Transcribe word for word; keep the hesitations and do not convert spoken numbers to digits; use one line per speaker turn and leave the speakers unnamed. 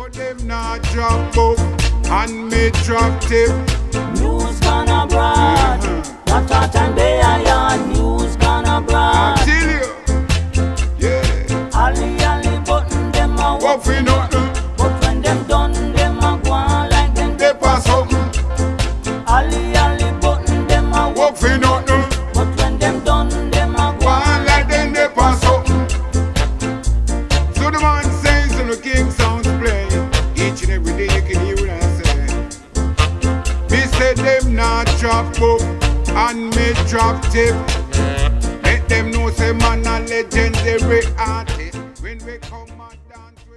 them not drop book and me drop tip.
News gone abroad. Not a time they are yard. News gone abroad.
I tell you, yeah.
Ali Ali button them a
What we nothing,
but when them done, them a go on like them
they pass something.
Ali Ali button them a
What we nothing,
but when them done, them a go
one like them they pass something. So the man says, so the king sounds play. Each and every day you can hear what I say. Me say them not drop book and me drop tip. Let them know say man a legendary artist.